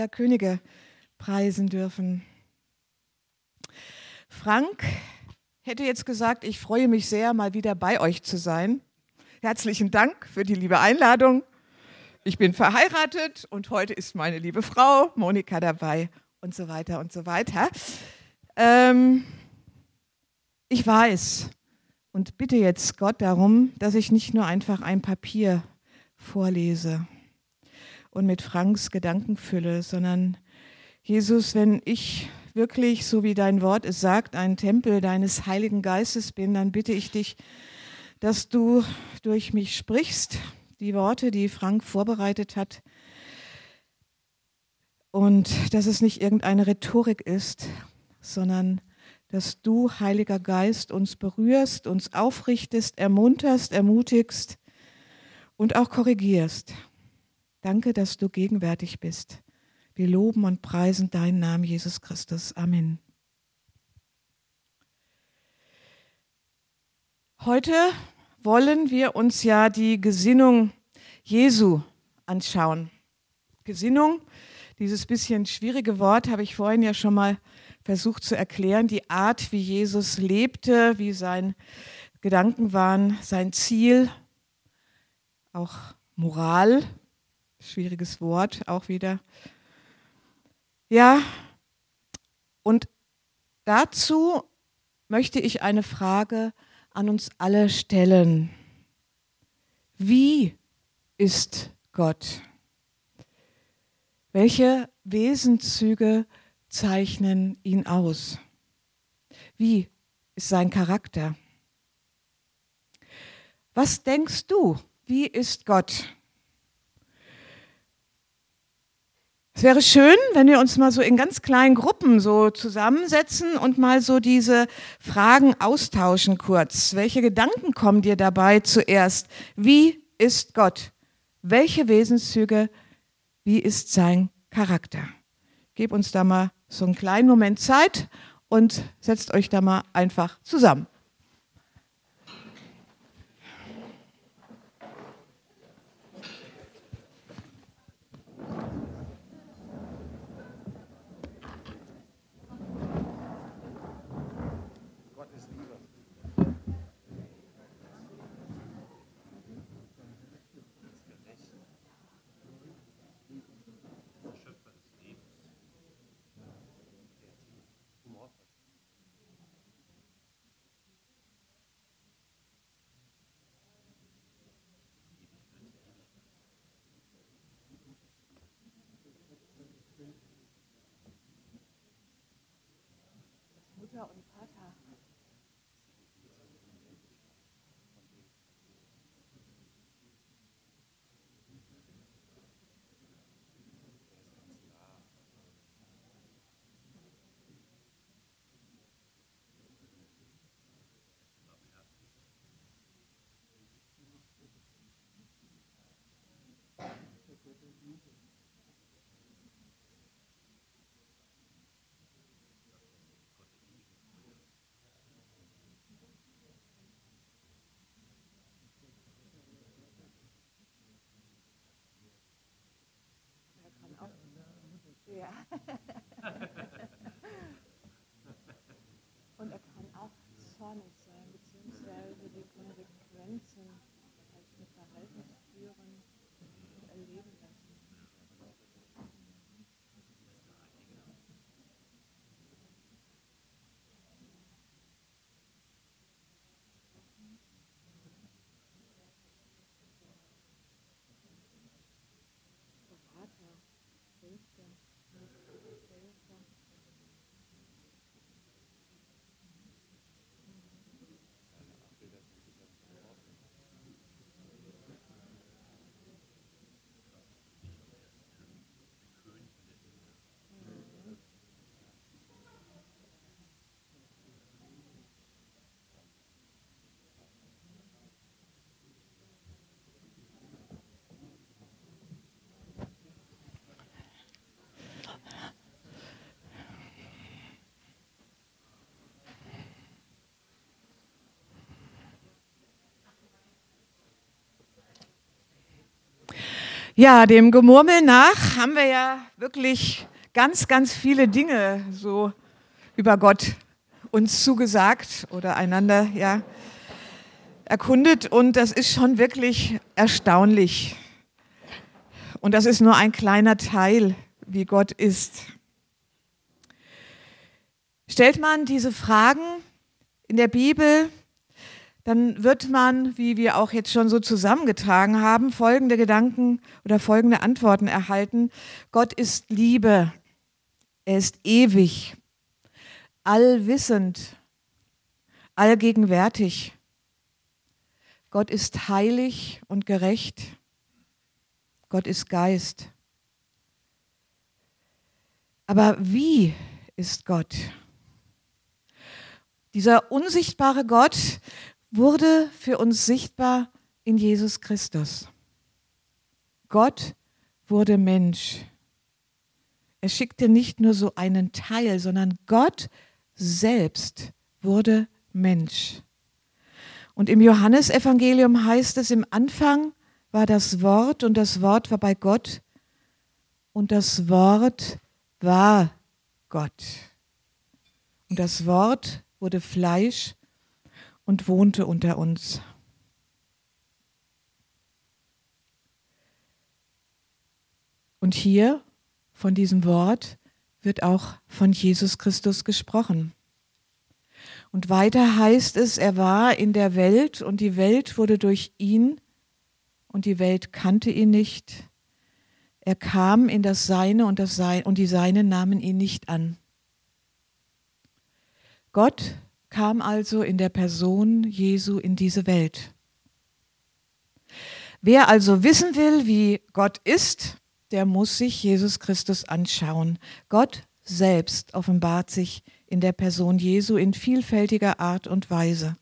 Könige preisen dürfen. Frank hätte jetzt gesagt, ich freue mich sehr, mal wieder bei euch zu sein. Herzlichen Dank für die liebe Einladung. Ich bin verheiratet und heute ist meine liebe Frau Monika dabei und so weiter und so weiter. Ich weiß und bitte jetzt Gott darum, dass ich nicht nur einfach ein Papier vorlese und mit Franks Gedanken fülle, sondern Jesus, wenn ich wirklich, so wie dein Wort es sagt, ein Tempel deines Heiligen Geistes bin, dann bitte ich dich, dass du durch mich sprichst, die Worte, die Frank vorbereitet hat, und dass es nicht irgendeine Rhetorik ist, sondern dass du, Heiliger Geist, uns berührst, uns aufrichtest, ermunterst, ermutigst und auch korrigierst. Danke, dass du gegenwärtig bist. Wir loben und preisen deinen Namen, Jesus Christus. Amen. Heute wollen wir uns ja die Gesinnung Jesu anschauen. Gesinnung, dieses bisschen schwierige Wort, habe ich vorhin ja schon mal versucht zu erklären. Die Art, wie Jesus lebte, wie seine Gedanken waren, sein Ziel, auch Moral, schwieriges Wort, auch wieder. Ja, und dazu möchte ich eine Frage an uns alle stellen. Wie ist Gott? Welche Wesenszüge zeichnen ihn aus? Wie ist sein Charakter? Was denkst du? Wie ist Gott? Es wäre schön, wenn wir uns mal so in ganz kleinen Gruppen so zusammensetzen und mal so diese Fragen austauschen kurz. Welche Gedanken kommen dir dabei zuerst? Wie ist Gott? Welche Wesenszüge? Wie ist sein Charakter? Gebt uns da mal so einen kleinen Moment Zeit und setzt euch da mal einfach zusammen. Mutter und Vater. Ja. Und er kann auch zornig sein, beziehungsweise die Konsequenzen aus dem Verhalten führen und erleben lassen. Der Vater, Hilfe, Hilfe. Ja, dem Gemurmel nach haben wir ja wirklich ganz, ganz viele Dinge so über Gott uns zugesagt oder einander erkundet, und das ist schon wirklich erstaunlich. Und das ist nur ein kleiner Teil, wie Gott ist. Stellt man diese Fragen in der Bibel, dann wird man, wie wir auch jetzt schon so zusammengetragen haben, folgende Gedanken oder folgende Antworten erhalten. Gott ist Liebe, er ist ewig, allwissend, allgegenwärtig. Gott ist heilig und gerecht. Gott ist Geist. Aber wie ist Gott? Dieser unsichtbare Gott wurde für uns sichtbar in Jesus Christus. Gott wurde Mensch. Er schickte nicht nur so einen Teil, sondern Gott selbst wurde Mensch. Und im Johannesevangelium heißt es, im Anfang war das Wort und das Wort war bei Gott und das Wort war Gott. Und das Wort wurde Fleisch und wohnte unter uns. Und hier von diesem Wort wird auch von Jesus Christus gesprochen. Und weiter heißt es, er war in der Welt und die Welt wurde durch ihn und die Welt kannte ihn nicht. Er kam in das Seine und die Seinen nahmen ihn nicht an. Gott kam also in der Person Jesu in diese Welt. Wer also wissen will, wie Gott ist, der muss sich Jesus Christus anschauen. Gott selbst offenbart sich in der Person Jesu in vielfältiger Art und Weise.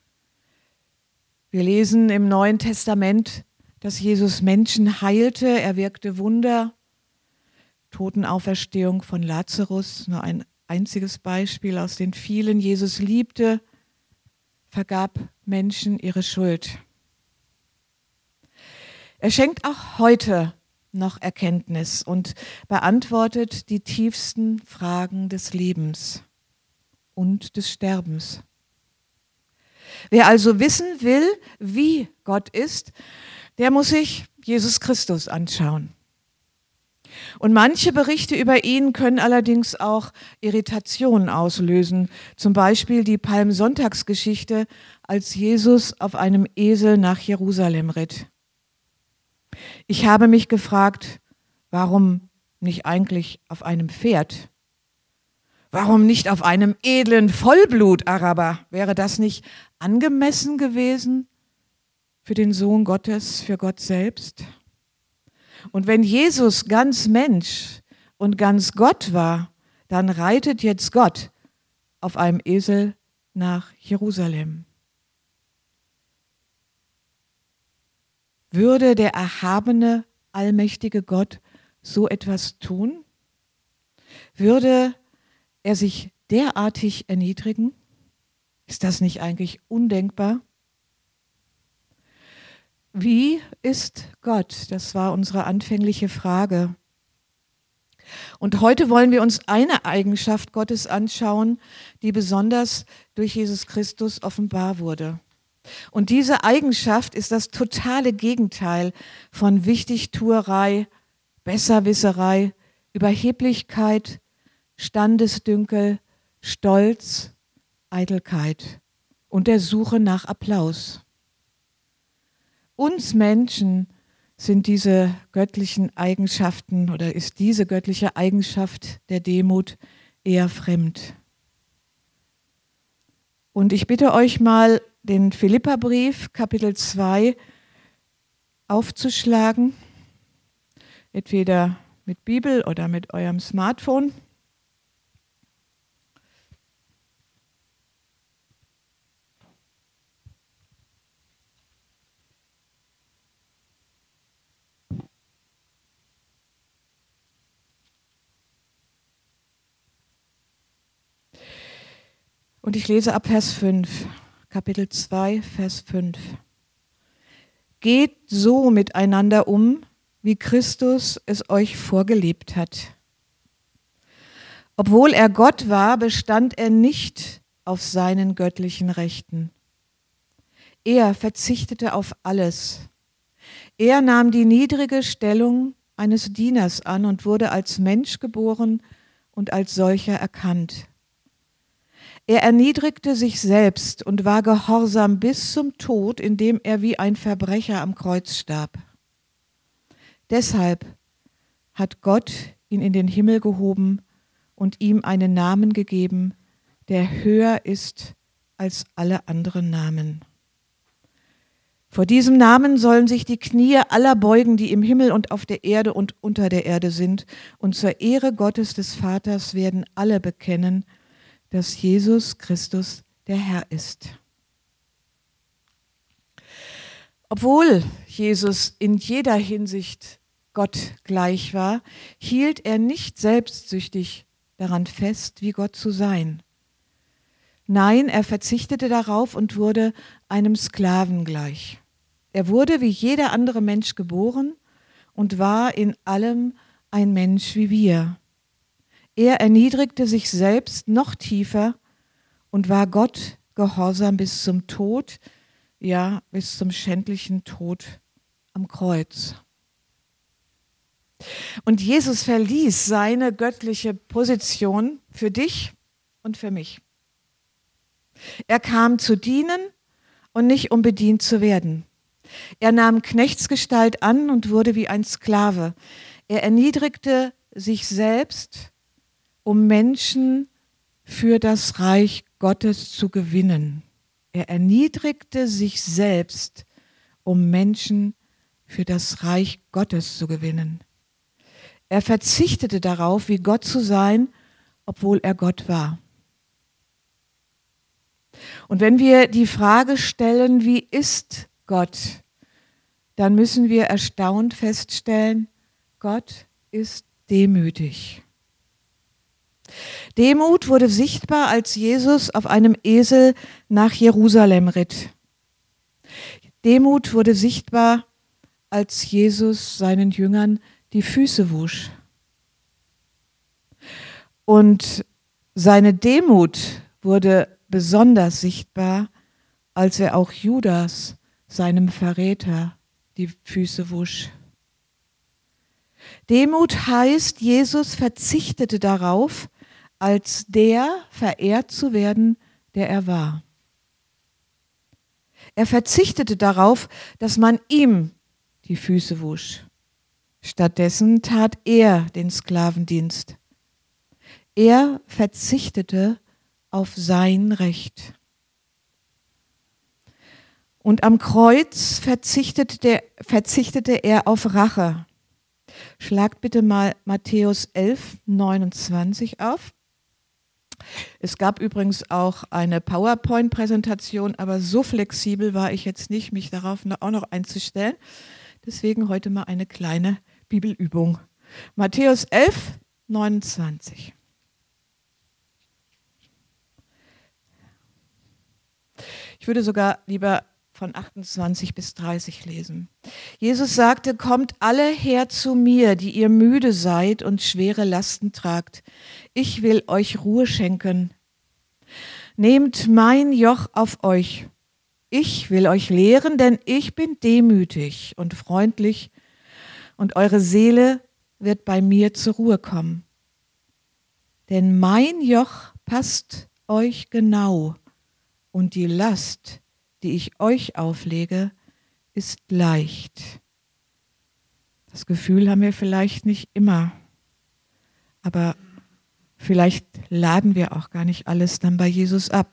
Wir lesen im Neuen Testament, dass Jesus Menschen heilte, er wirkte Wunder, Totenauferstehung von Lazarus, nur ein einziges Beispiel aus den vielen. Jesus liebte, vergab Menschen ihre Schuld. Er schenkt auch heute noch Erkenntnis und beantwortet die tiefsten Fragen des Lebens und des Sterbens. Wer also wissen will, wie Gott ist, der muss sich Jesus Christus anschauen. Und manche Berichte über ihn können allerdings auch Irritationen auslösen. Zum Beispiel die Palmsonntagsgeschichte, als Jesus auf einem Esel nach Jerusalem ritt. Ich habe mich gefragt, warum nicht eigentlich auf einem Pferd? Warum nicht auf einem edlen Vollblut-Araber? Wäre das nicht angemessen gewesen für den Sohn Gottes, für Gott selbst? Und wenn Jesus ganz Mensch und ganz Gott war, dann reitet jetzt Gott auf einem Esel nach Jerusalem. Würde der erhabene, allmächtige Gott so etwas tun? Würde er sich derartig erniedrigen? Ist das nicht eigentlich undenkbar? Wie ist Gott? Das war unsere anfängliche Frage. Und heute wollen wir uns eine Eigenschaft Gottes anschauen, die besonders durch Jesus Christus offenbar wurde. Und diese Eigenschaft ist das totale Gegenteil von Wichtigtuerei, Besserwisserei, Überheblichkeit, Standesdünkel, Stolz, Eitelkeit und der Suche nach Applaus. Uns Menschen sind diese göttlichen Eigenschaften oder ist diese göttliche Eigenschaft der Demut eher fremd. Und ich bitte euch mal, den Philipperbrief, Kapitel 2, aufzuschlagen, entweder mit Bibel oder mit eurem Smartphone. Und ich lese ab Vers 5, Kapitel 2, Vers 5. Geht so miteinander um, wie Christus es euch vorgelebt hat. Obwohl er Gott war, bestand er nicht auf seinen göttlichen Rechten. Er verzichtete auf alles. Er nahm die niedrige Stellung eines Dieners an und wurde als Mensch geboren und als solcher erkannt. Er erniedrigte sich selbst und war gehorsam bis zum Tod, indem er wie ein Verbrecher am Kreuz starb. Deshalb hat Gott ihn in den Himmel gehoben und ihm einen Namen gegeben, der höher ist als alle anderen Namen. Vor diesem Namen sollen sich die Knie aller beugen, die im Himmel und auf der Erde und unter der Erde sind, und zur Ehre Gottes des Vaters werden alle bekennen, dass Jesus Christus der Herr ist. Obwohl Jesus in jeder Hinsicht Gott gleich war, hielt er nicht selbstsüchtig daran fest, wie Gott zu sein. Nein, er verzichtete darauf und wurde einem Sklaven gleich. Er wurde wie jeder andere Mensch geboren und war in allem ein Mensch wie wir. Er erniedrigte sich selbst noch tiefer und war Gott gehorsam bis zum Tod, ja, bis zum schändlichen Tod am Kreuz. Und Jesus verließ seine göttliche Position für dich und für mich. Er kam zu dienen und nicht um bedient zu werden. Er nahm Knechtsgestalt an und wurde wie ein Sklave. Er erniedrigte sich selbst, um Menschen für das Reich Gottes zu gewinnen. Er erniedrigte sich selbst, um Menschen für das Reich Gottes zu gewinnen. Er verzichtete darauf, wie Gott zu sein, obwohl er Gott war. Und wenn wir die Frage stellen, wie ist Gott, dann müssen wir erstaunt feststellen, Gott ist demütig. Demut wurde sichtbar, als Jesus auf einem Esel nach Jerusalem ritt. Demut wurde sichtbar, als Jesus seinen Jüngern die Füße wusch. Und seine Demut wurde besonders sichtbar, als er auch Judas, seinem Verräter, die Füße wusch. Demut heißt, Jesus verzichtete darauf, als der verehrt zu werden, der er war. Er verzichtete darauf, dass man ihm die Füße wusch. Stattdessen tat er den Sklavendienst. Er verzichtete auf sein Recht. Und am Kreuz verzichtete er auf Rache. Schlagt bitte mal Matthäus 11, 29 auf. Es gab übrigens auch eine PowerPoint-Präsentation, aber so flexibel war ich jetzt nicht, mich darauf auch noch einzustellen. Deswegen heute mal eine kleine Bibelübung. Matthäus 11, 29. Ich würde sogar lieber von 28 bis 30 lesen. Jesus sagte, kommt alle her zu mir, die ihr müde seid und schwere Lasten tragt. Ich will euch Ruhe schenken. Nehmt mein Joch auf euch. Ich will euch lehren, denn ich bin demütig und freundlich und eure Seele wird bei mir zur Ruhe kommen. Denn mein Joch passt euch genau und die Last, die ich euch auflege, ist leicht. Das Gefühl haben wir vielleicht nicht immer, aber vielleicht laden wir auch gar nicht alles dann bei Jesus ab.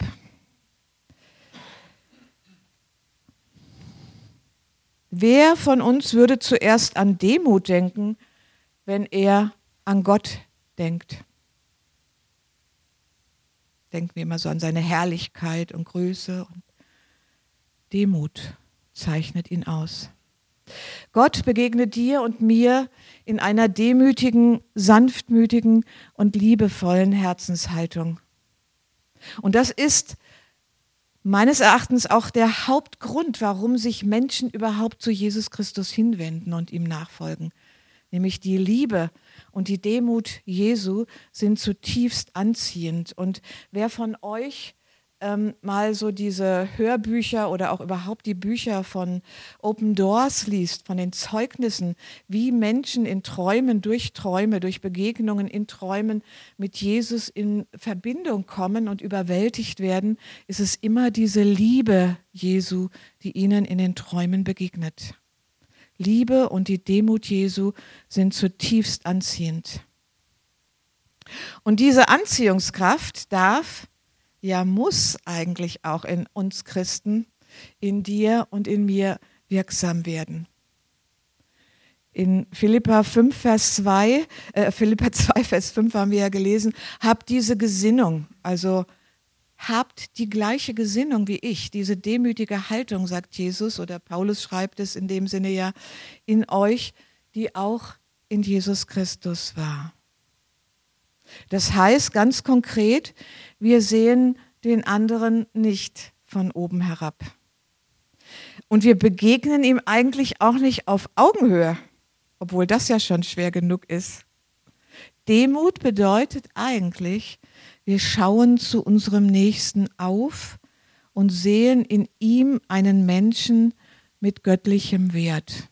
Wer von uns würde zuerst an Demut denken, wenn er an Gott denkt? Denken wir immer so an seine Herrlichkeit und Größe und Demut zeichnet ihn aus. Gott begegnet dir und mir in einer demütigen, sanftmütigen und liebevollen Herzenshaltung. Und das ist meines Erachtens auch der Hauptgrund, warum sich Menschen überhaupt zu Jesus Christus hinwenden und ihm nachfolgen. Nämlich die Liebe und die Demut Jesu sind zutiefst anziehend. Und wer von euch mal so diese Hörbücher oder auch überhaupt die Bücher von Open Doors liest, von den Zeugnissen, wie Menschen in Träumen, durch Begegnungen in Träumen mit Jesus in Verbindung kommen und überwältigt werden, ist es immer diese Liebe Jesu, die ihnen in den Träumen begegnet. Liebe und die Demut Jesu sind zutiefst anziehend. Und diese Anziehungskraft muss eigentlich auch in uns Christen, in dir und in mir wirksam werden. In Philippa 2, Vers 5 haben wir ja gelesen, habt diese Gesinnung, also habt die gleiche Gesinnung wie ich, diese demütige Haltung, sagt Jesus, oder Paulus schreibt es in dem Sinne ja, in euch, die auch in Jesus Christus war. Das heißt ganz konkret, wir sehen den anderen nicht von oben herab. Und wir begegnen ihm eigentlich auch nicht auf Augenhöhe, obwohl das ja schon schwer genug ist. Demut bedeutet eigentlich, wir schauen zu unserem Nächsten auf und sehen in ihm einen Menschen mit göttlichem Wert.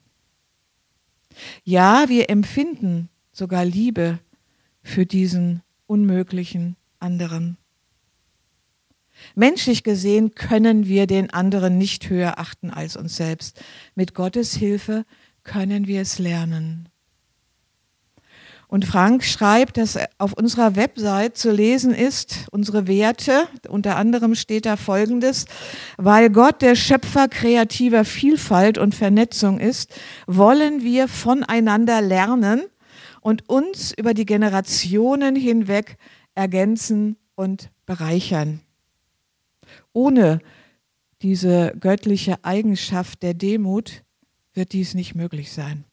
Ja, wir empfinden sogar Liebe für diesen unmöglichen anderen. Menschlich gesehen können wir den anderen nicht höher achten als uns selbst. Mit Gottes Hilfe können wir es lernen. Und Frank schreibt, dass auf unserer Website zu lesen ist, unsere Werte, unter anderem steht da Folgendes: Weil Gott der Schöpfer kreativer Vielfalt und Vernetzung ist, wollen wir voneinander lernen und uns über die Generationen hinweg ergänzen und bereichern. Ohne diese göttliche Eigenschaft der Demut wird dies nicht möglich sein.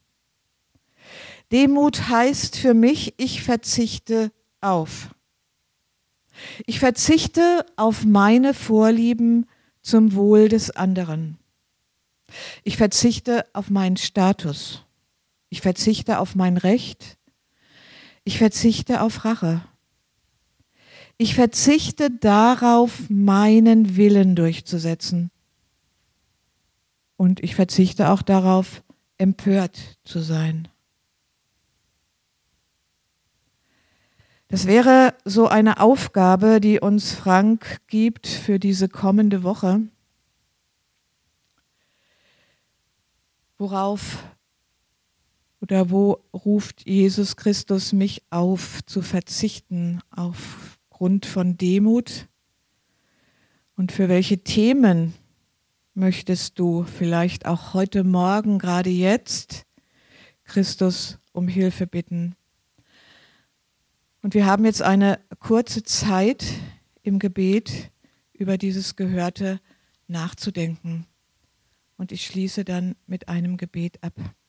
Demut heißt für mich, ich verzichte auf. Ich verzichte auf meine Vorlieben zum Wohl des anderen. Ich verzichte auf meinen Status. Ich verzichte auf mein Recht. Ich verzichte auf Rache. Ich verzichte darauf, meinen Willen durchzusetzen. Und ich verzichte auch darauf, empört zu sein. Das wäre so eine Aufgabe, die uns Frank gibt für diese kommende Woche. Wo ruft Jesus Christus mich auf, zu verzichten aufgrund von Demut? Und für welche Themen möchtest du vielleicht auch heute Morgen, gerade jetzt, Christus um Hilfe bitten? Und wir haben jetzt eine kurze Zeit im Gebet über dieses Gehörte nachzudenken. Und ich schließe dann mit einem Gebet ab.